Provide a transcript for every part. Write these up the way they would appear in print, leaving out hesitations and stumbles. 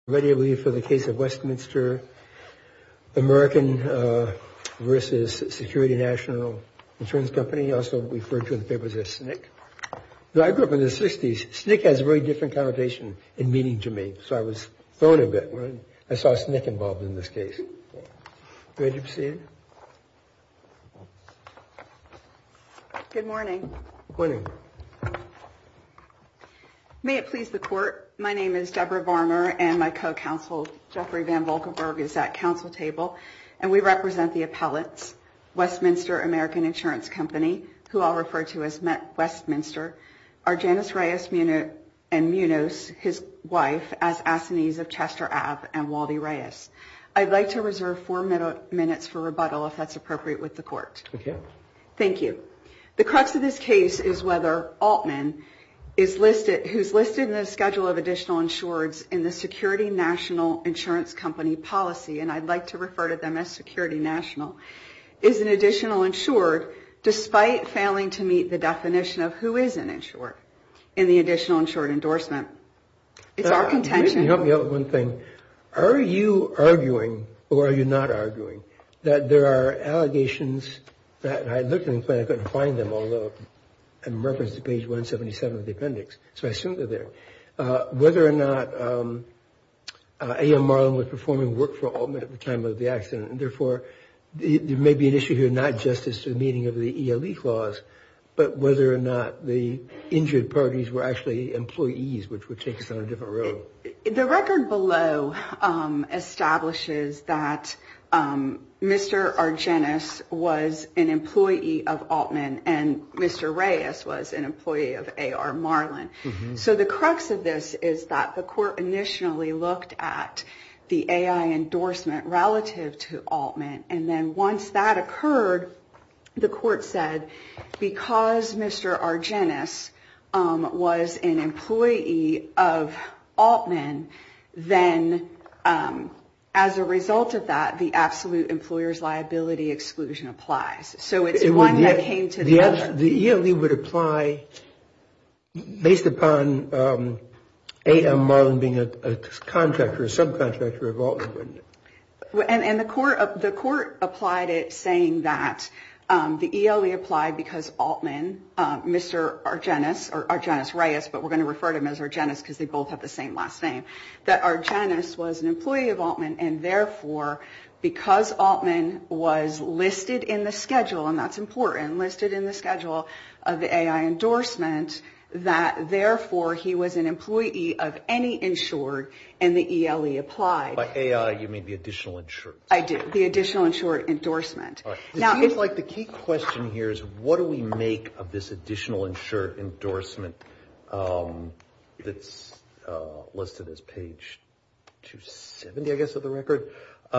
Ready, I believe, for the case of Westminster American versus Security National Insurance Company, also referred to in the papers as SNCC. Now, I grew up in the 60s. SNCC has a very different connotation in meaning to me, so I was thrown a bit when I saw SNCC involved in this case. Ready to proceed? Good morning. Morning. May it please the court, my name is Deborah Varner and my co-counsel Jeffrey Van Volkenberg is at counsel table, and we represent the appellants, Westminster American Insurance Company, who I'll refer to as Westminster, Argenis Reyes and Munoz, his wife, as assignees of Chester Ave and Waldy Reyes. I'd like to reserve 4 minutes for rebuttal if that's appropriate with the court. Okay. Thank you. The crux of this case is whether Altman who's listed in the schedule of additional insureds in the Security National Insurance Company policy, and I'd like to refer to them as Security National, is an additional insured despite failing to meet the definition of who is an insured in the additional insured endorsement. It's our contention. Help me out with one thing. Are you arguing, or are you not arguing, that there are allegations that I looked in the plan, I couldn't find them, although in reference to page 177 of the appendix, so I assume they're there. Whether or not A.M. Marlin was performing work for Altman at the time of the accident, and therefore there may be an issue here not just as to the meaning of the ELE clause, but whether or not the injured parties were actually employees, which would take us on a different road. The record below establishes that Mr. Argenis was an employee of Altman and Mr. Reyes was an employee of A.R. Marlin. Mm-hmm. So the crux of this is that the court initially looked at the AI endorsement relative to Altman, and then once that occurred, the court said because Mr. Argenis was an employee of Altman, then as a result of that, the absolute employer's liability exclusion applies. So it's one that came to the other. The ELE would apply based upon A.M. Marlin being a contractor, a subcontractor of Altman, wouldn't it? And the court applied it saying that the ELE applied because Altman, Mr. Argenis, or Argenis Reyes, but we're going to refer to him as Argenis because they both have the same last name, that Argenis was an employee of Altman, and therefore, because Altman was listed in the schedule, and that's important, listed in the schedule of the AI endorsement, that therefore he was an employee of any insured and the ELE applied. By AI, you mean the additional insured? I do, the additional insured endorsement. Right. It seems like the key question here is what do we make of this additional insured endorsement that's listed as page 270, I guess, of the record?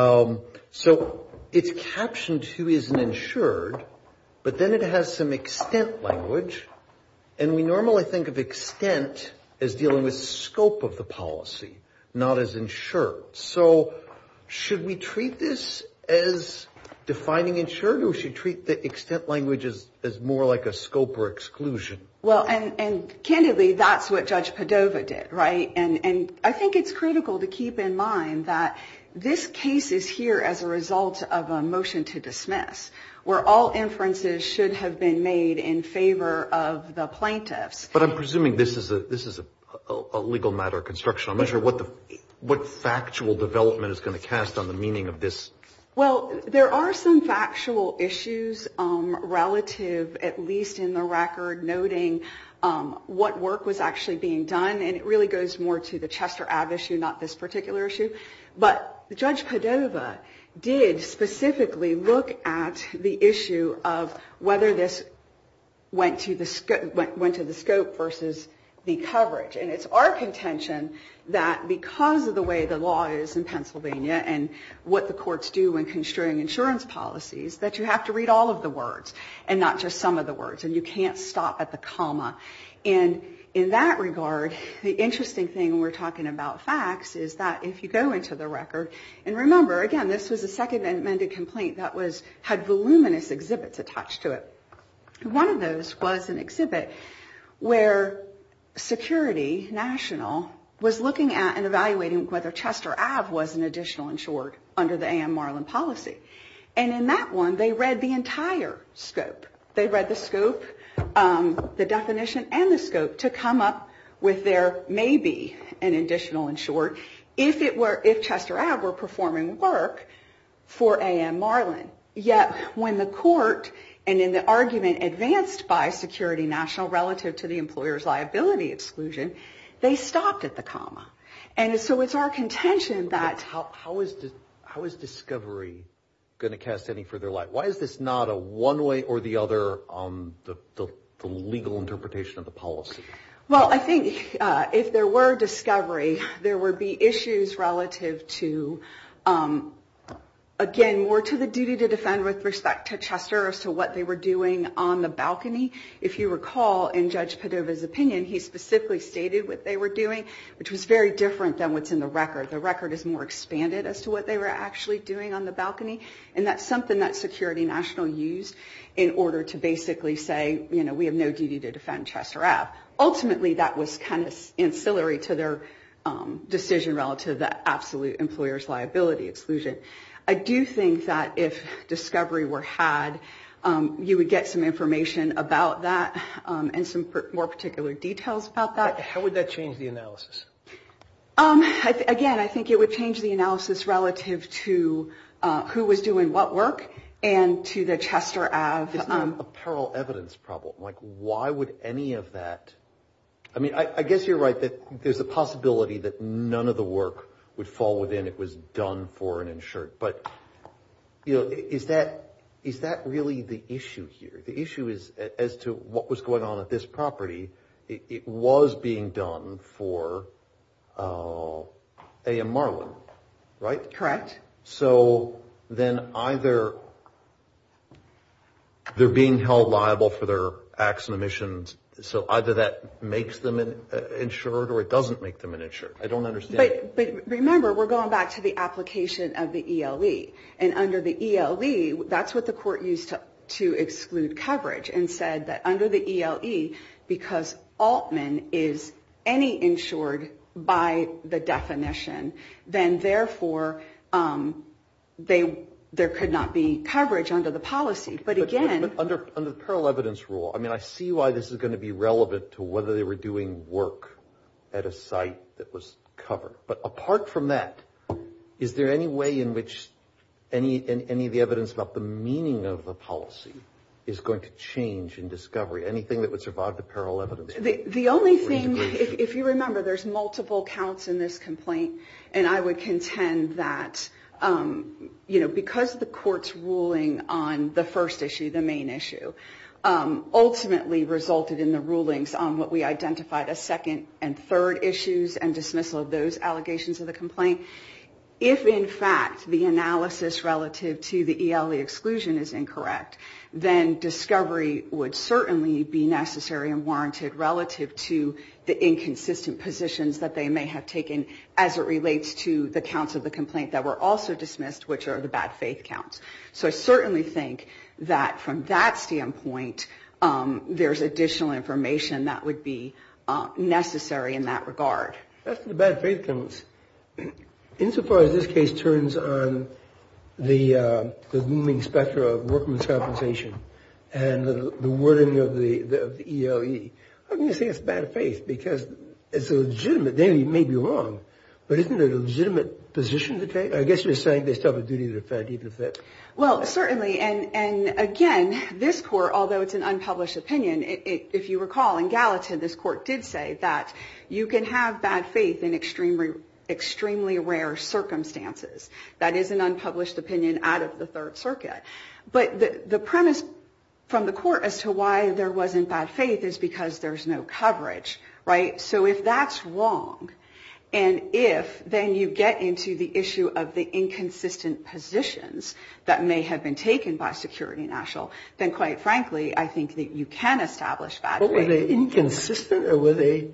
So it's captioned who is an insured, but then it has some extent language. And we normally think of extent as dealing with scope of the policy, not as insured. So should we treat this as defining insured, or should we treat the extent language as more like a scope or exclusion? Well, and candidly, that's what Judge Padova did, right? And I think it's critical to keep in mind that this case is here as a result of a motion to dismiss, where all inferences should have been made in favor of the plaintiffs. But I'm presuming this is a legal matter of construction. I'm not sure what factual development is going to cast on the meaning of this. Well, there are some factual issues relative, at least in the record, noting what work was actually being done, and it really goes more to the Chester Ave issue, not this particular issue. But Judge Padova did specifically look at the issue of whether this went to the scope versus the coverage. And it's our contention that because of the way the law is in Pennsylvania and what the courts do when construing insurance policies, that you have to read all of the words and not just some of the words, and you can't stop at the comma. And in that regard, the interesting thing when we're talking about facts is that if you go into the record, and remember, again, this was a second amended complaint that had voluminous exhibits attached to it. One of those was an exhibit where Security National was looking at and evaluating whether Chester Ave was an additional insured under the A.M. Marlin policy. And in that one, they read the entire scope. They read the scope, the definition, and the scope to come up with there may be an additional insured if Chester Ave were performing work for A.M. Marlin. Yet when the court, and in the argument advanced by Security National relative to the employer's liability exclusion, they stopped at the comma. And so it's our contention that... How is discovery going to cast any further light? Why is this not a one way or the other on the legal interpretation of the policy? Well, I think if there were discovery, there would be issues relative to, again, more to the duty to defend with respect to Chester as to what they were doing on the balcony. If you recall, in Judge Padova's opinion, he specifically stated what they were doing, which was very different than what's in the record. The record is more expanded as to what they were actually doing on the balcony, and that's something that Security National used in order to basically say, you know, we have no duty to defend Chester Ave. Ultimately, that was kind of ancillary to their decision relative to the absolute employer's liability exclusion. I do think that if discovery were had, you would get some information about that and some more particular details about that. How would that change the analysis? Again, I think it would change the analysis relative to who was doing what work and to the Chester Ave. Isn't that a parallel evidence problem? Like, why would any of that? I mean, I guess you're right that there's a possibility that none of the work would fall within it was done for an insured. But, you know, is that really the issue here? The issue is as to what was going on at this property. It was being done for A.M. Marlin, right? Correct. So then either they're being held liable for their acts and omissions, so either that makes them an insured or it doesn't make them an insured. I don't understand. But remember, we're going back to the application of the ELE. And under the ELE, that's what the court used to exclude coverage and said that under the ELE, because Altman is any insured by the definition, then therefore there could not be coverage under the policy. But again... But under the parallel evidence rule, I mean, I see why this is going to be relevant to whether they were doing work at a site that was covered. But apart from that, is there any way in which any of the evidence about the meaning of the policy is going to change in discovery? Anything that would survive the parallel evidence? The only thing, if you remember, there's multiple counts in this complaint, and I would contend that because the court's ruling on the first issue, the main issue, ultimately resulted in the rulings on what we identified as second and third issues and dismissal of those allegations of the complaint. If, in fact, the analysis relative to the ELE exclusion is incorrect, then discovery would certainly be necessary and warranted relative to the inconsistent positions that they may have taken as it relates to the counts of the complaint that were also dismissed, which are the bad faith counts. So I certainly think that from that standpoint, there's additional information that would be necessary in that regard. That's the bad faith counts. Insofar as this case turns on the looming specter of workman's compensation and the wording of the ELE, I'm going to say it's bad faith because it's a legitimate, they may be wrong, but isn't it a legitimate position to take? I guess you're saying they still have a duty to defend, even if that... Well, certainly, and again, this court, although it's an unpublished opinion, if you recall, in Gallatin, this court did say that you can have bad faith in extremely rare circumstances. That is an unpublished opinion out of the Third Circuit. But the premise from the court as to why there wasn't bad faith is because there's no coverage, right? So if that's wrong, and if then you get into the issue of the inconsistent positions that may have been taken by Security National, then quite frankly, I think that you can establish bad faith. But were they inconsistent or were they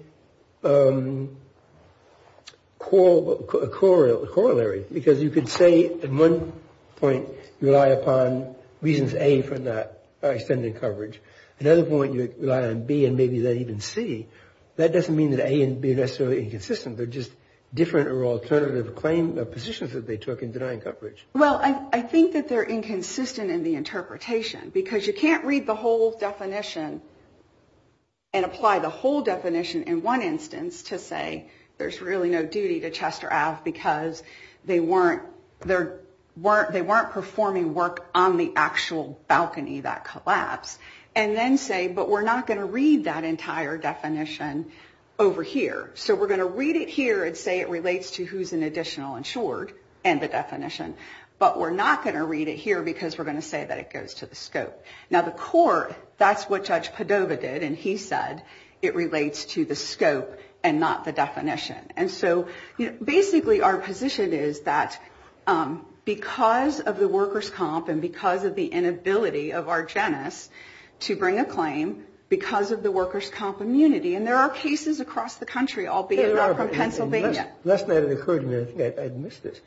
corollary? Because you could say at one point you rely upon reasons A for not extending coverage. Another point you rely on B and maybe then even C. that doesn't mean that A and B are necessarily inconsistent. They're just different or alternative claim positions that they took in denying coverage. Well, I think that they're inconsistent in the interpretation because you can't read the whole definition and apply the whole definition in one instance to say there's really no duty to Chester Ave because they weren't performing work on the actual balcony that collapsed, and then say, but we're not going to read that entire definition over here. So we're going to read it here and say it relates to who's an additional insured and the definition, but we're not going to read it here because we're going to say that it goes to the scope. Now the court, that's what Judge Padova did, and he said it relates to the scope and not the definition. And so basically our position is that because of the workers' comp and because of the inability of Argenis to bring a claim, because of the workers' comp immunity, and there are cases across the country, albeit not from Pennsylvania. Last night it occurred to me, I think I'd missed this.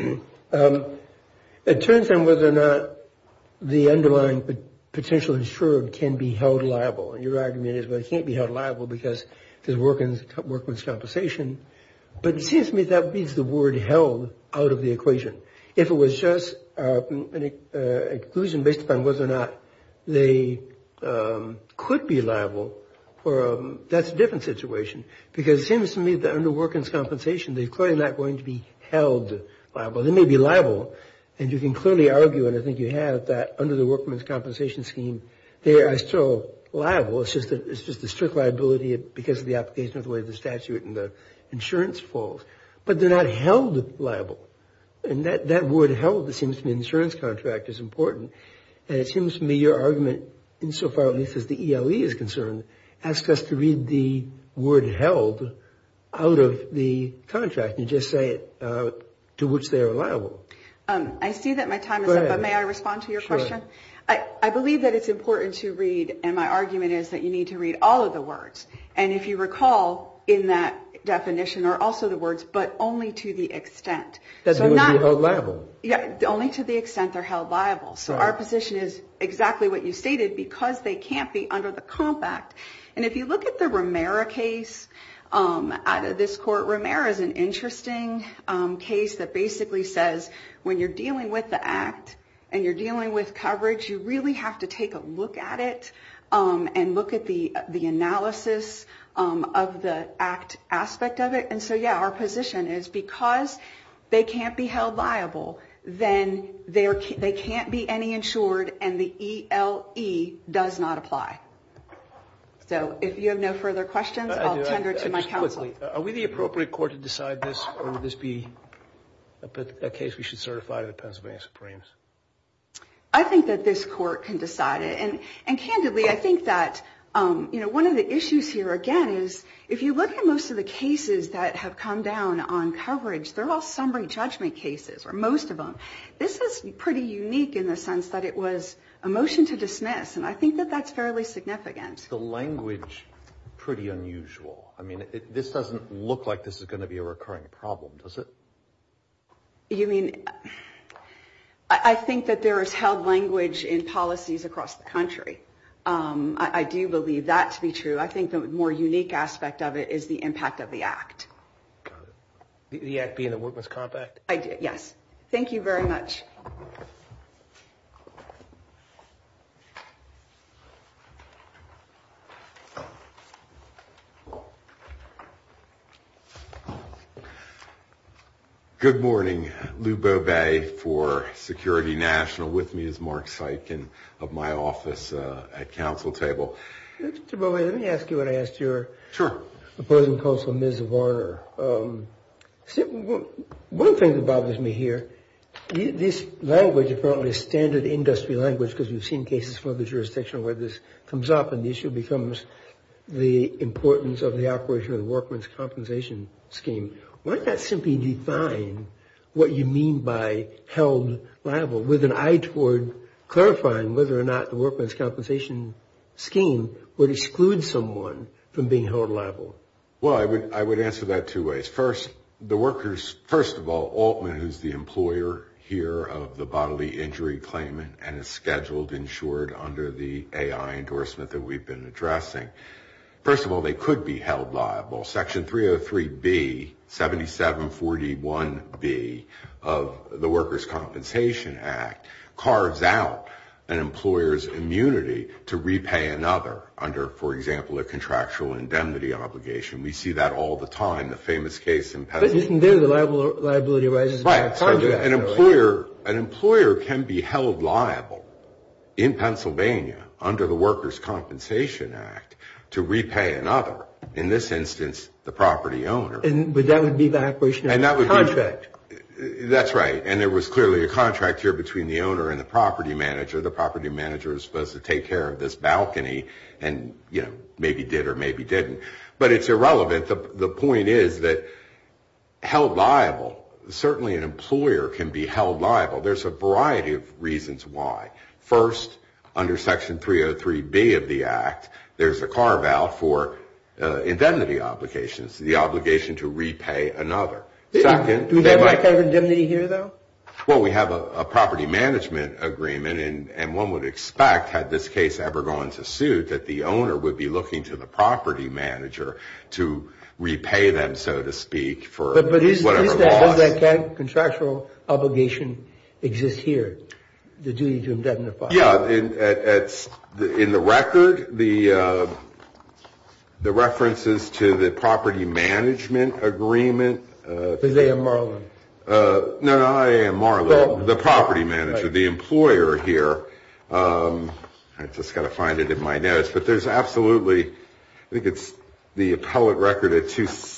It turns on whether or not the underlying potential insured can be held liable. And your argument is, well, it can't be held liable because there's workman's compensation. But it seems to me that leaves the word held out of the equation. If it was just an exclusion based upon whether or not they could be liable, or that's a different situation. Because it seems to me that under workman's compensation, they're clearly not going to be held liable. They may be liable, and you can clearly argue, and I think you have, that under the workman's compensation scheme, they are still liable. It's just a strict liability because of the application of the way the statute and the insurance falls. But they're not held liable. And that word held, it seems to me, in the insurance contract is important. And it seems to me your argument, insofar at least as the ELE is concerned, asks us to read the word held out of the contract and just say it to which they are liable. I see that my time is up, but may I respond to your question? I believe that it's important to read, and my argument is that you need to read all of the words. And if you recall, in that definition are also the words, but only to the extent. That they would be held liable. Yeah, only to the extent they're held liable. So our position is exactly what you stated, because they can't be under the compact. And if you look at the Romero case out of this court, Romero is an interesting case that basically says when you're dealing with the act and you're dealing with coverage, you really have to take a look at it and look at the analysis of the act aspect of it. And so, yeah, our position is because they can't be held liable, then they can't be any insured, and the ELE does not apply. So if you have no further questions, I'll tender to my counsel. Quickly, are we the appropriate court to decide this, or would this be a case we should certify to the Pennsylvania Supremes? I think that this court can decide it. And candidly, I think that one of the issues here, again, is if you look at most of the cases that have come down on coverage, they're all summary judgment cases, or most of them. This is pretty unique in the sense that it was a motion to dismiss, and I think that that's fairly significant. The language, pretty unusual. I mean, this doesn't look like this is going to be a recurring problem, does it? You mean, I think that there is held language in policies across the country. I do believe that to be true. I think the more unique aspect of it is the impact of the act. Got it. The act being the Workman's Comp Act? I do, yes. Thank you very much. Good morning. Lou Bobet for Security National. With me is Mark Seiken of my office at council table. Mr. Bobet, let me ask you what I asked your opposing counsel, Ms. Varner. One thing that bothers me here, this language apparently is standard industry language, because we've seen cases from other jurisdictions where this comes up and the issue becomes the importance of the operation of the Workman's Compensation Scheme. Why not simply define what you mean by held liable with an eye toward clarifying whether or not the Workman's Compensation Scheme would exclude someone from being held liable? Well, I would answer that two ways. First of all, Altman, who's the employer here of the bodily injury claimant and is scheduled insured under the AI endorsement that we've been addressing, First of all, they could be held liable. Section 303B, 7741B of the Workers' Compensation Act carves out an employer's immunity to repay another under, for example, a contractual indemnity obligation. We see that all the time. The famous case in Pennsylvania. But isn't there the liability arises by a contract? An employer can be held liable in Pennsylvania under the Workers' Compensation Act to repay another. In this instance, the property owner. But that would be the operation of the contract. That's right. And there was clearly a contract here between the owner and the property manager. The property manager was supposed to take care of this balcony and, maybe did or maybe didn't. But it's irrelevant. The point is that held liable, certainly an employer can be held liable. There's a variety of reasons why. First, under Section 303B of the Act, there's a carve-out for indemnity obligations, the obligation to repay another. Second, do we have that kind of indemnity here, though? Well, we have a property management agreement, and one would expect, had this case ever gone to suit, that the owner would be looking to the property manager to repay them, so to speak, for whatever loss. Does that contractual obligation exist here, the duty to indemnify? Yeah, in the record, the references to the property management agreement. With A.M. Marlin. No, not A.M. Marlin. Well, the property manager, right. The employer here. I just got to find it in my notes. But there's absolutely, I think it's the appellate record at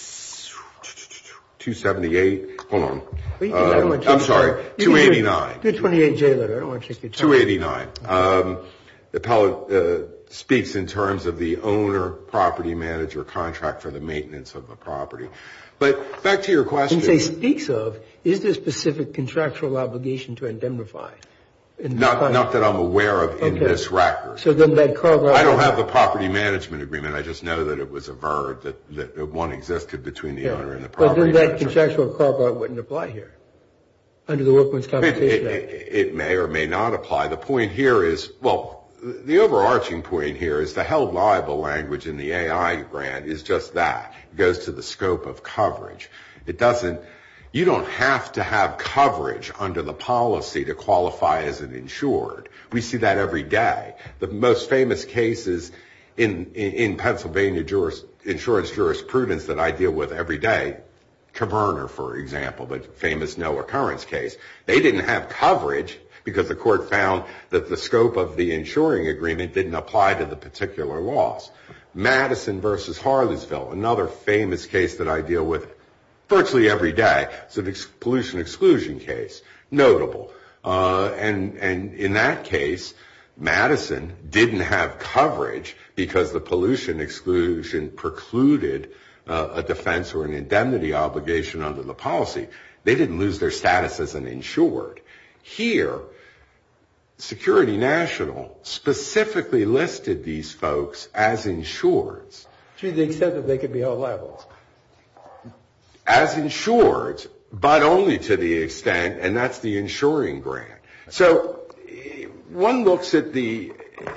278. Hold on. I'm sorry, 289. 228J letter. I don't want to take your time. 289. The appellate speaks in terms of the owner property manager contract for the maintenance of the property. But back to your question. When you say speaks of, is there specific contractual obligation to indemnify? Not that I'm aware of in this record. So then that carve-out. I don't have the property management agreement. I just know that it was averred that one existed between the owner and the property manager. But then that contractual carve-out wouldn't apply here under the Workmen's Compensation Act. It may or may not apply. The point here is, the overarching point here is the held liable language in the AI grant is just that. It goes to the scope of coverage. You don't have to have coverage under the policy to qualify as an insured. We see that every day. The most famous cases in Pennsylvania insurance jurisprudence that I deal with every day, Caverner, for example, the famous no occurrence case, they didn't have coverage because the court found that the scope of the insuring agreement didn't apply to the particular loss. Madison versus Harleysville, another famous case that I deal with virtually every day. It's a pollution exclusion case, notable. And in that case, Madison didn't have coverage because the pollution exclusion precluded a defense or an indemnity obligation under the policy. They didn't lose their status as an insured. Here, Security National specifically listed these folks as insureds. To the extent that they could be held liable. As insureds, but only to the extent, and that's the insuring grant. So one looks at the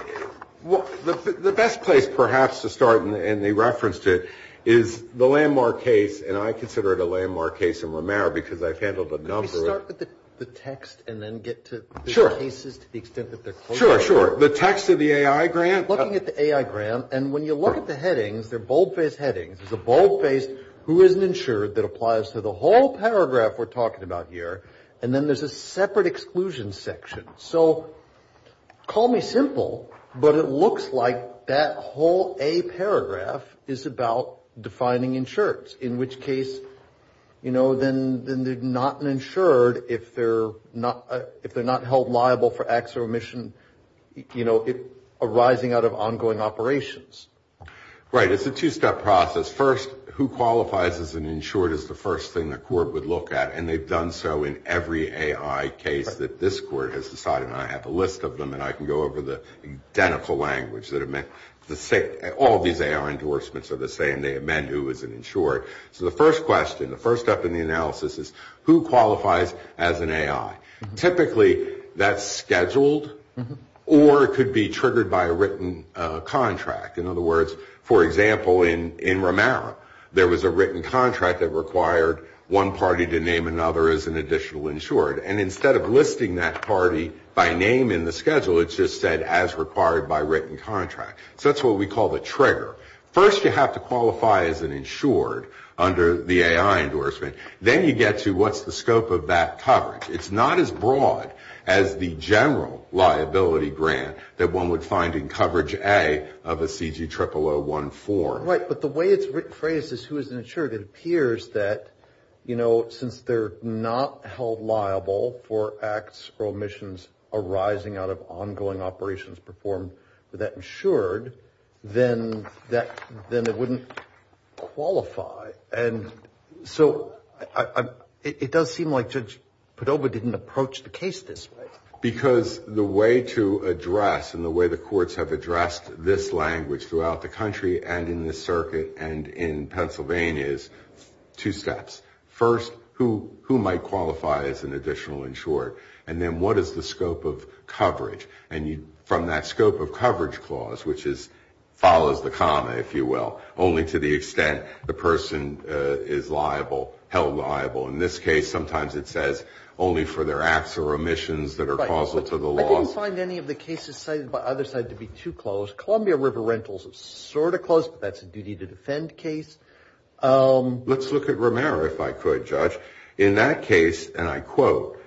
best place perhaps to start, and they referenced it, is the landmark case, and I consider it a landmark case in Romero because I've handled a number of... Can we start with the text and then get to the cases to the extent that they're close? Sure. The text of the AI grant? Looking at the AI grant, and when you look at the headings, they're bold-faced headings. There's a bold-faced who isn't insured that applies to the whole paragraph we're talking about here, and then there's a separate exclusion section. So call me simple, but it looks like that whole A paragraph is about defining insureds, in which case, then they're not an insured if they're not held liable for acts or omission, arising out of ongoing operations. Right. It's a two-step process. First, who qualifies as an insured is the first thing the court would look at, and they've done so in every AI case that this court has decided. And I have a list of them, and I can go over the identical language that amend the same. All of these AI endorsements are the same. They amend who is an insured. So the first question, the first step in the analysis is who qualifies as an AI. Mm-hmm. Typically, that's scheduled or it could be triggered by a written contract. In other words, for example, in Romero, there was a written contract that required one party to name another as an additional insured. And instead of listing that party by name in the schedule, it just said as required by written contract. So that's what we call the trigger. First, you have to qualify as an insured under the AI endorsement. Then you get to what's the scope of that coverage. It's not as broad as the general liability grant that one would find in coverage A of a CG 0001 form. Right, but the way it's phrased as who is an insured, it appears that, since they're not held liable for acts or omissions arising out of ongoing operations performed with that insured, then it wouldn't qualify. And so it does seem like Judge Padova didn't approach the case this way. Because the way to address and the way the courts have addressed this language throughout the country and in this circuit and in Pennsylvania is two steps. First, who might qualify as an additional insured? And then what is the scope of coverage? And from that scope of coverage clause, which follows the comma, if you will, only to the extent the person is held liable. In this case, sometimes it says only for their acts or omissions that are causal to the loss. I didn't find any of the cases cited by either side to be too close. Columbia River Rentals is sort of close, but that's a duty to defend case. Let's look at Romero, if I could, Judge. In that case, and I quote,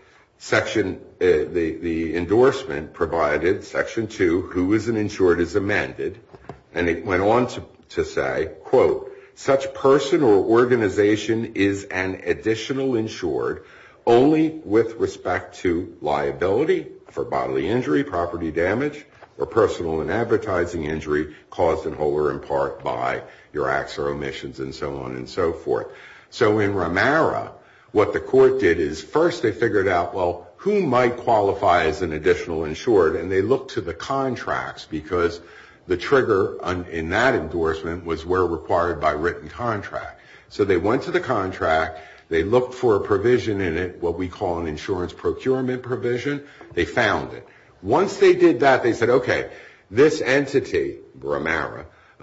the endorsement provided, Section 2, who is an insured is amended, and it went on to say, quote, such person or organization is an additional insured only with respect to liability for bodily injury, property damage, or personal and advertising injury caused in whole or in part by your acts or omissions and so on and so forth. So in Romero, what the court did is first they figured out, well, who might qualify as an additional insured, and they looked to the contracts because the trigger in that endorsement was where required by written contract. So they went to the contract, they looked for a provision in it, what we call an insurance procurement provision, they found it. Once they did that, they said, okay, this entity, Romero,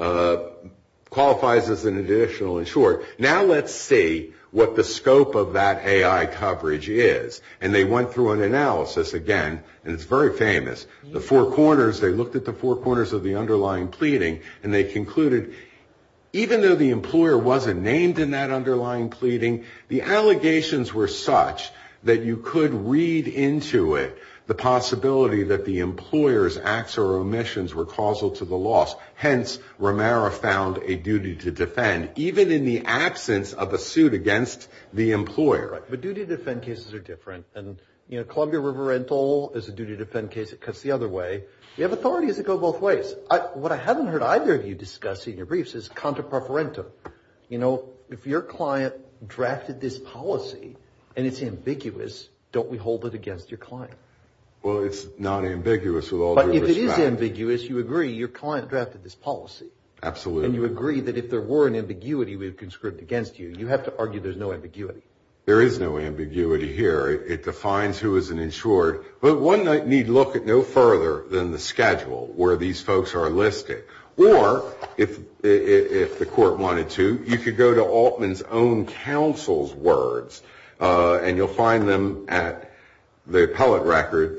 qualifies as an additional insured. Now let's see what the scope of that AI coverage is. And they went through an analysis again, and it's very famous. The four corners, they looked at the four corners of the underlying pleading, and they concluded, even though the employer wasn't named in that underlying pleading, the allegations were such that you could read into it the possibility that the employer's acts or omissions were causal to the loss. Hence, Romero found a duty to defend, even in the absence of a suit against the employer. Right, but duty to defend cases are different. And, Columbia River Rental is a duty to defend case. It cuts the other way. You have authorities that go both ways. What I haven't heard either of you discuss in your briefs is contra preferentum. If your client drafted this policy and it's ambiguous, don't we hold it against your client? Well, it's not ambiguous with all due respect. But if it is ambiguous, you agree your client drafted this policy. Absolutely. And you agree that if there were an ambiguity, we would conscript against you. You have to argue there's no ambiguity. There is no ambiguity here. It defines who is an insured. But one need look at no further than the schedule where these folks are listed. Or, if the court wanted to, you could go to Altman's own counsel's words, and you'll find them at the appellate record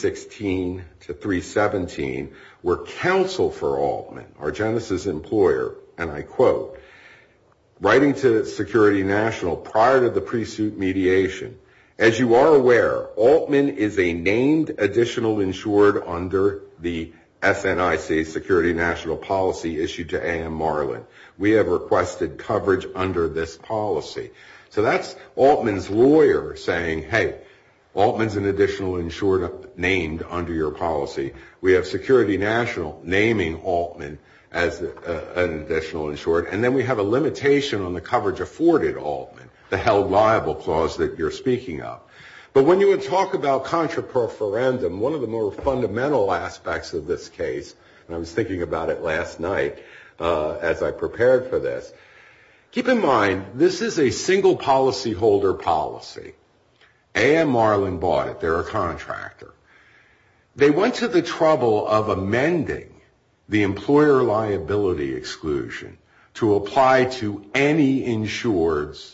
316 to 317, where counsel for Altman, our Genesis employer, and I quote, writing to Security National prior to the pre-suit mediation, as you are aware, Altman is a named additional insured under the SNIC, Security National policy issued to A.M. Marlin. We have requested coverage under this policy. So that's Altman's lawyer saying, hey, Altman's an additional insured named under your policy. We have Security National naming Altman as an additional insured. And then we have a limitation on the coverage afforded Altman, the held liable clause that you're speaking of. But when you would talk about contra preferendum, one of the more fundamental aspects of this case, and I was thinking about it last night as I prepared for this, keep in mind, this is a single policyholder policy. A.M. Marlin bought it. They're a contractor. they went to the trouble of amending the employer liability exclusion to apply to any insured's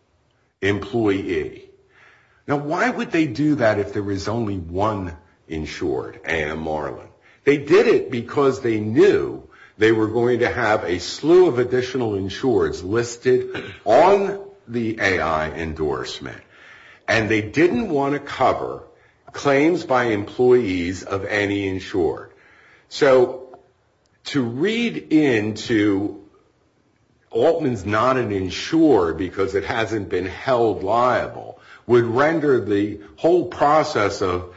employee. Now, why would they do that if there was only one insured, A.M. Marlin? They did it because they knew they were going to have a slew of additional insureds listed on the AI endorsement, and they didn't want to cover claims by employees of any insured. So to read into Altman's not an insured because it hasn't been held liable would render the whole process of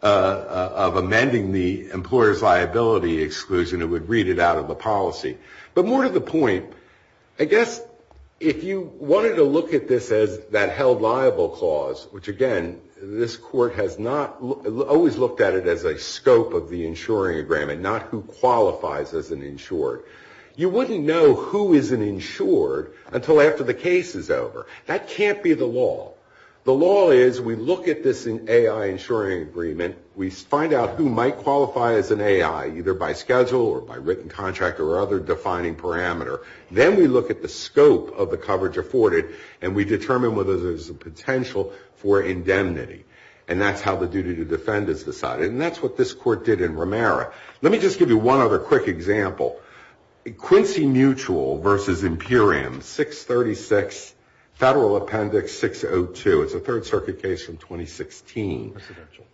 amending the employer's liability exclusion, it would read it out of the policy. But more to the point, I guess if you wanted to look at this as that held liable clause, which again, this court has not always looked at it as a scope of the insuring agreement, not who qualifies as an insured. You wouldn't know who is an insured until after the case is over. That can't be the law. The law is we look at this AI insuring agreement, we find out who might qualify as an AI, either by schedule or by written contract or other defining parameter. Then we look at the scope of the coverage afforded, and we determine whether there's a potential for indemnity. And that's how the duty to defend is decided. And that's what this court did in Romero. Let me just give you one other quick example. Quincy Mutual versus Imperium, 636 Federal Appendix 602. It's a Third Circuit case from 2016. Residential.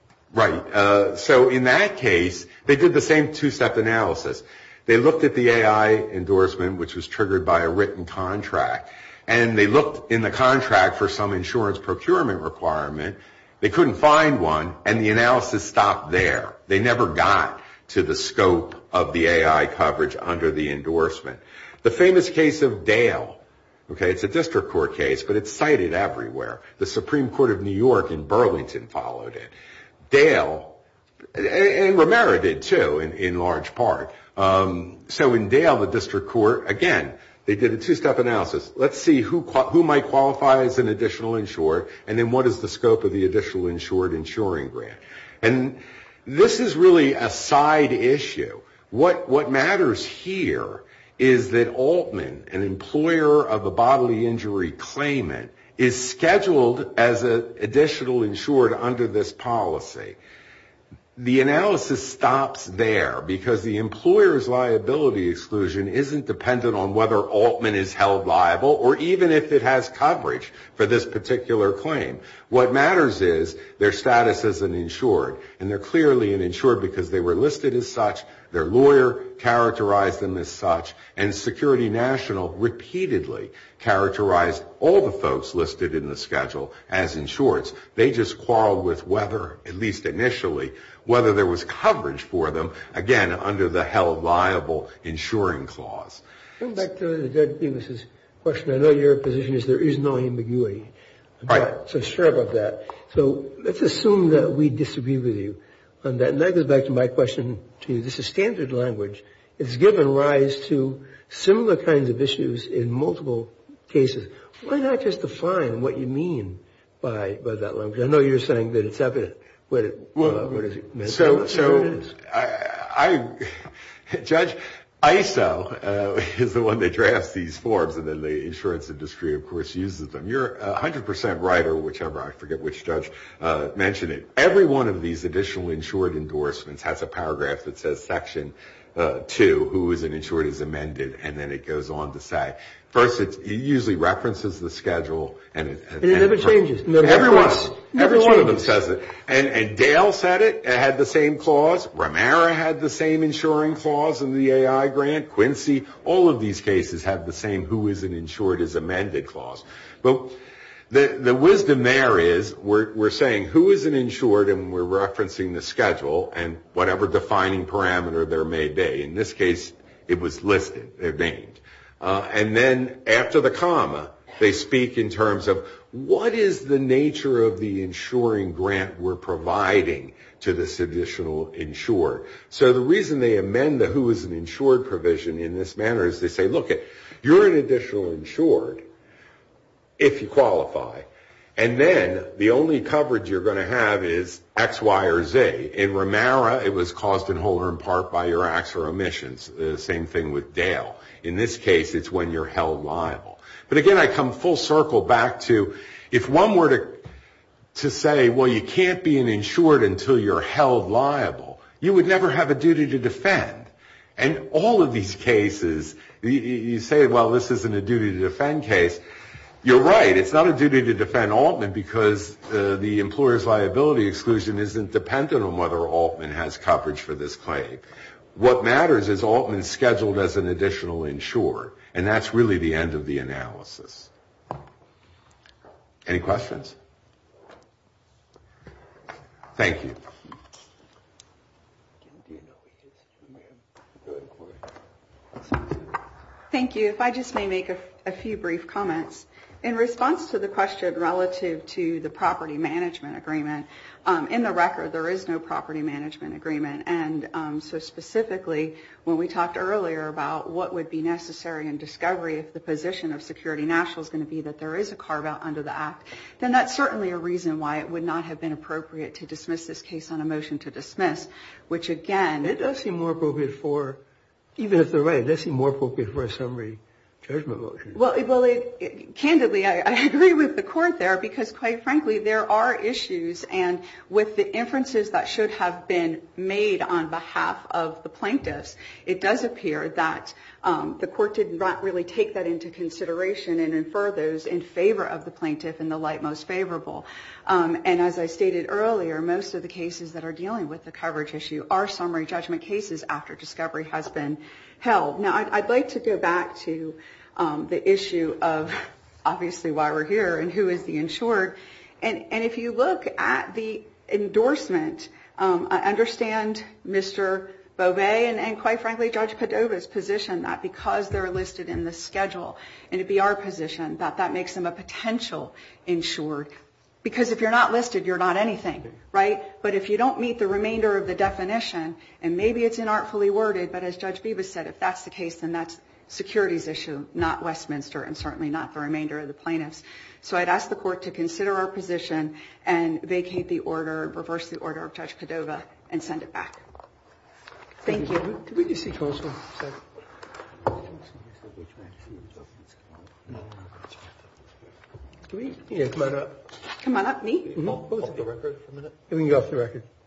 Right. So in that case, they did the same two-step analysis. They looked at the AI endorsement, which was triggered by a written contract, and they looked in the contract for some insurance procurement requirement. They couldn't find one, and the analysis stopped there. They never got to the scope of the AI coverage under the endorsement. The famous case of Dale. Okay, it's a district court case, but it's cited everywhere. The Supreme Court of New York in Burlington followed it. Dale, and Romero did too, in large part. So in Dale, the district court, again, they did a two-step analysis. Let's see who might qualify as an additional insured, and then what is the scope of the additional insured insuring grant. And this is really a side issue. What matters here is that Altman, an employer of a bodily injury claimant, is scheduled as an additional insured under this policy. The analysis stops there because the employer's liability exclusion isn't dependent on whether Altman is held liable or even if it has coverage for this particular claim. What matters is their status as an insured, and they're clearly an insured because they were listed as such, their lawyer characterized them as such, and Security National repeatedly characterized all the folks listed in the schedule as insureds. They just quarreled with whether, at least initially, whether there was coverage for them, again, under the held liable insuring clause. Going back to Judge Davis's question, I know your position is there is no ambiguity. Right. So sure about that. So let's assume that we disagree with you on that. And that goes back to my question to you. This is standard language. It's given rise to similar kinds of issues in multiple cases. Why not just define what you mean by that language? I know you're saying that it's evident. What is it meant? Judge ISO is the one that drafts these forms, and then the insurance industry, of course, uses them. You're 100% right, or whichever, I forget which judge mentioned it. Every one of these additional insured endorsements has a paragraph that says Section 2, who is an insured, is amended, and then it goes on to say, first, it usually references the schedule, and it never changes. Every one of them says it. And Dale said it had the same clause. Romero had the same insuring clause in the AI grant. Quincy, all of these cases have the same who is an insured is amended clause. But the wisdom there is we're saying who is an insured, and we're referencing the schedule and whatever defining parameter there may be. In this case, it was listed, they're named. And then after the comma, they speak in terms of what is the nature of the insuring grant we're providing to this additional insured. So the reason they amend the who is an insured provision in this manner is they say, look, you're an additional insured if you qualify, And then the only coverage you're going to have is X, Y, or Z. In Ramara, it was caused in whole or in part by your acts or omissions. The same thing with Dale. In this case, it's when you're held liable. But again, I come full circle back to if one were to say, well, you can't be an insured until you're held liable, you would never have a duty to defend. And all of these cases, you say, well, this isn't a duty to defend case. You're right. It's not a duty to defend Altman because the employer's liability exclusion isn't dependent on whether Altman has coverage for this claim. What matters is Altman's scheduled as an additional insured, and that's really the end of the analysis. Any questions? Thank you. Thank you. If I just may make a few brief comments. In response to the question relative to the property management agreement, in the record there is no property management agreement. And so specifically, when we talked earlier about what would be necessary in discovery if the position of Security National is going to be that there is a carve-out under the Act, then that's certainly a reason why it would not have been appropriate to dismiss this case on a motion to dismiss, which again... It does seem more appropriate for, even if they're right, it does seem more appropriate for a summary judgment motion. Well, candidly, I agree with the court there because, quite frankly, there are issues, and with the inferences that should have been made on behalf of the plaintiffs, it does appear that the court did not really take that into consideration and infer those in favor of the plaintiff in the light most favorable. And as I stated earlier, most of the cases that are dealing with the coverage issue are summary judgment cases after discovery has been held. Now, I'd like to go back to the issue of obviously why we're here and who is the insured. And if you look at the endorsement, I understand Mr. Beauvais and quite frankly Judge Padova's position that because they're listed in the schedule, and it'd be our position that makes them a potential insured. Because if you're not listed, you're not anything, right? But if you don't meet the remainder of the definition, and maybe it's inartfully worded, but as Judge Bibas said, if that's the case, then that's securities issue, not Westminster, and certainly not the remainder of the plaintiffs. So I'd ask the court to consider our position and vacate the order, reverse the order of Judge Padova, and send it back. Thank you. Could we just see counsel? Come on up. Come on up, me? Off the record for a minute? We can go off the record.